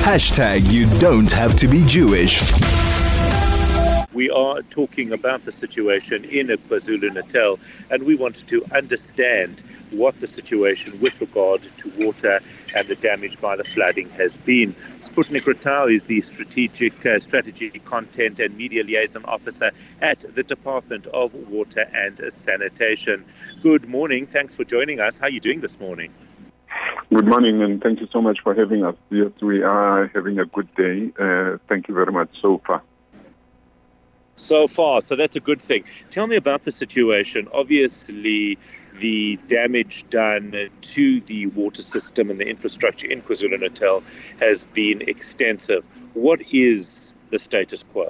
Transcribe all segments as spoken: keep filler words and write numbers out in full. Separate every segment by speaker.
Speaker 1: Hashtag you don't have to be Jewish.
Speaker 2: We are talking about the situation in KwaZulu-Natal, and we want to understand what the situation with regard to water and the damage by the flooding has been. Sputnik Ratau is the strategic uh, strategy, content and media liaison officer at the Department of Water and Sanitation. Good morning. Thanks for joining us. How are you doing this morning?
Speaker 3: Good morning, and thank you so much for having us. Yes, we are having a good day. Uh, thank you very much so far.
Speaker 2: So far, so that's a good thing. Tell me about the situation. Obviously, the damage done to the water system and the infrastructure in KwaZulu-Natal has been extensive. What is the status quo?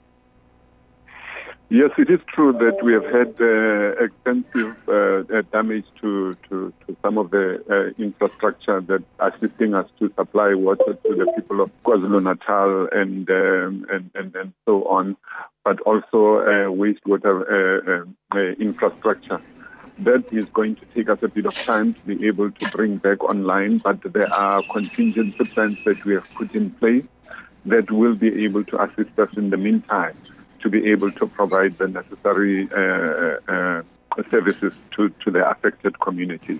Speaker 3: Yes, it is true that we have had uh, extensive uh, damage to, to, to some of the uh, infrastructure that assisting us to supply water to the people of KwaZulu-Natal and, um, and, and, and so on, but also uh, wastewater uh, uh, infrastructure. That is going to take us a bit of time to be able to bring back online, but there are contingency plans that we have put in place that will be able to assist us in the meantime to be able to provide the necessary uh, uh, services to, to the affected communities.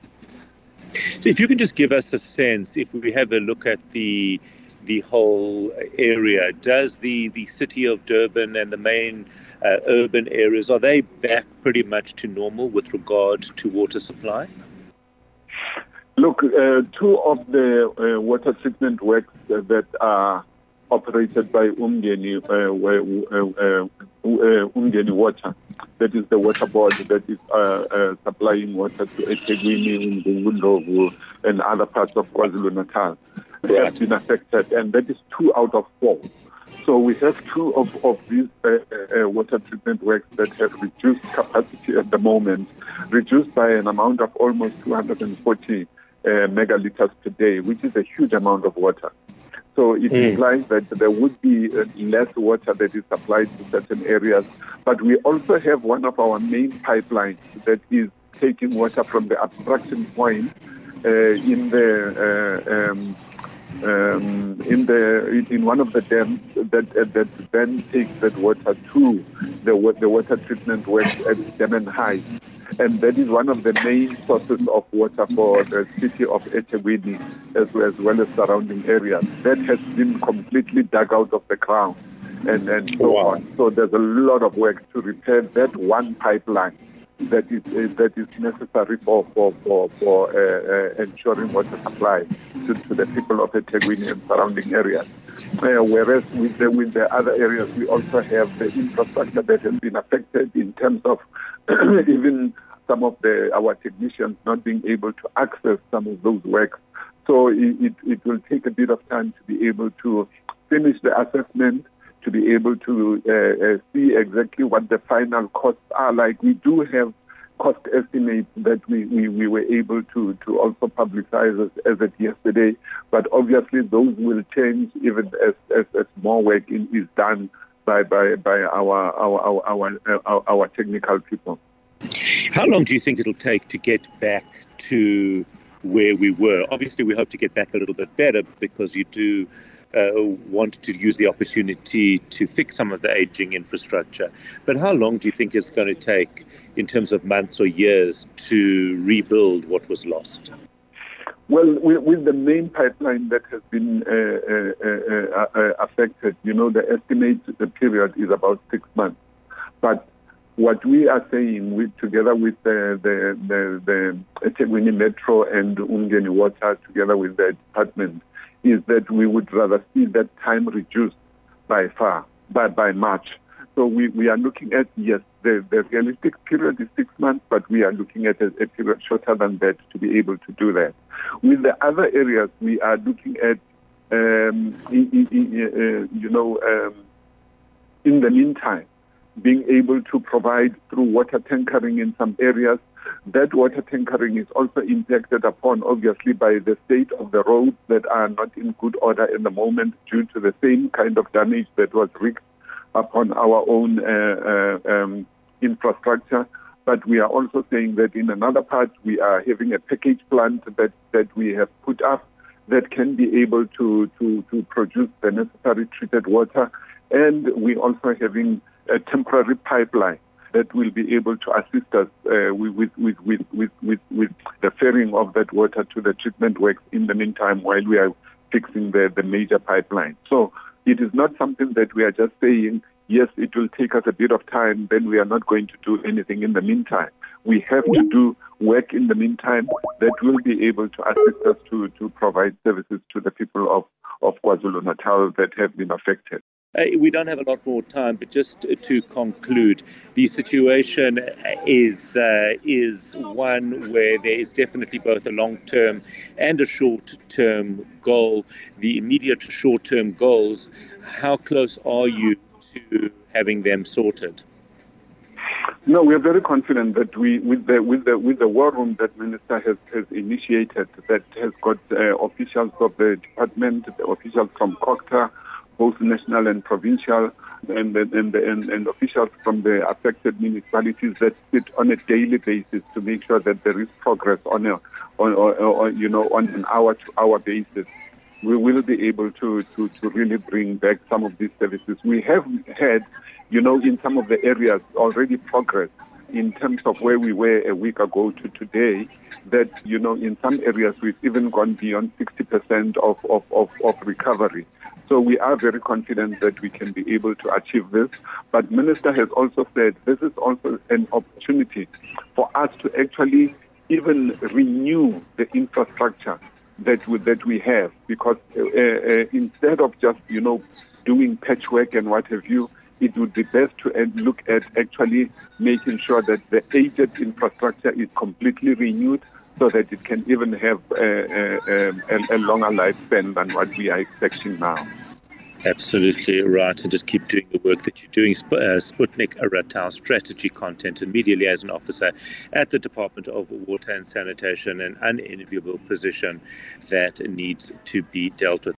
Speaker 2: So if you can just give us a sense, if we have a look at the the whole area, does the, the city of Durban and the main uh, urban areas, are they back pretty much to normal with regard to water supply?
Speaker 3: Look, uh, two of the uh, water treatment works uh, that are operated by Umgeni, uh, uh, uh, Umgeni Water, that is the water board that is uh, uh, supplying water to eThekwini, Ndlovu, and other parts of KwaZulu-Natal. They
Speaker 2: Right.
Speaker 3: have been affected, and that is two out of four. So we have two of, of these uh, uh, water treatment works that have reduced capacity at the moment, reduced by an amount of almost two hundred forty uh, megaliters per day, which is a huge amount of water. So it mm. implies that there would be uh, less water that is supplied to certain areas. But we also have one of our main pipelines that is taking water from the abstraction point uh, in the uh, um, um, in the in one of the dams that uh, that then takes that water to the the water treatment work at Durban High. And that is one of the main sources of water for the city of eThekwini as well, as well as surrounding areas. That has been completely dug out of the ground and, and so
Speaker 2: wow.
Speaker 3: on. So there's a lot of work to repair that one pipeline that is uh, that is necessary for for for, for uh, uh, ensuring water supply to, to the people of eThekwini and surrounding areas. Uh, whereas with the, with the other areas, we also have the infrastructure that has been affected in terms of even some of the our technicians not being able to access some of those works. So it, it, it will take a bit of time to be able to finish the assessment, to be able to uh, uh, see exactly what the final costs are like. We do have cost estimates that we, we, we were able to, to also publicize as, as of yesterday, but obviously those will change even as, as, as more work in, is done by, by, by our, our, our, our, our, our technical people.
Speaker 2: How long do you think it'll take to get back to where we were? Obviously, we hope to get back a little bit better because you do uh, want to use the opportunity to fix some of the aging infrastructure. But how long do you think it's going to take in terms of months or years to rebuild what was lost?
Speaker 3: Well, with the main pipeline that has been uh, uh, uh, uh, affected, you know, the estimated the period is about six months. But what we are saying, with, together with the the the, the eThekwini Metro and Umgeni Water, together with the department, is that we would rather see that time reduced by far, by by March. So we, we are looking at, yes, the, the realistic period is six months, but we are looking at a, a period shorter than that to be able to do that. With the other areas, we are looking at, um, in, in, in, uh, you know, um, in the meantime, being able to provide through water tankering in some areas. That water tankering is also impacted upon, obviously, by the state of the roads that are not in good order at the moment due to the same kind of damage that was wreaked upon our own uh, uh, um, infrastructure. But we are also saying that in another part, we are having a package plant that, that we have put up that can be able to, to, to produce the necessary treated water. And we're also having a temporary pipeline that will be able to assist us uh, with, with, with, with, with, with the ferrying of that water to the treatment works in the meantime while we are fixing the, the major pipeline. So it is not something that we are just saying, yes, it will take us a bit of time, then we are not going to do anything in the meantime. We have to do work in the meantime that will be able to assist us to, to provide services to the people of, of KwaZulu-Natal that have been affected.
Speaker 2: Uh, we don't have a lot more time, but just to conclude, the situation is uh, is one where there is definitely both a long-term and a short-term goal. The immediate short-term goals, how close are you to having them sorted?
Speaker 3: No, we are very confident that we, with the with the with the war room that Minister has, has initiated, that has got uh, officials of the department, the officials from COGTA, both national and provincial, and and, and and and officials from the affected municipalities that sit on a daily basis to make sure that there is progress on a on, or, or, you know on an hour to hour basis. We will be able to, to, to really bring back some of these services. We have had, you know, in some of the areas already progress in terms of where we were a week ago to today, that, you know, in some areas we've even gone beyond sixty percent of, of, of, of recovery. So we are very confident that we can be able to achieve this. But Minister has also said this is also an opportunity for us to actually even renew the infrastructure that we, that we have, because uh, uh, instead of just, you know, doing patchwork and what have you, it would be best to uh, look at actually making sure that the aged infrastructure is completely renewed so that it can even have uh, uh, um, a, a longer lifespan than what we are expecting now.
Speaker 2: Absolutely right, and just keep doing the work that you're doing. Sp- uh, Sputnik Ratal, Strategy, Content and Media Liaison Officer at the Department of Water and Sanitation, an unenviable position that needs to be dealt with.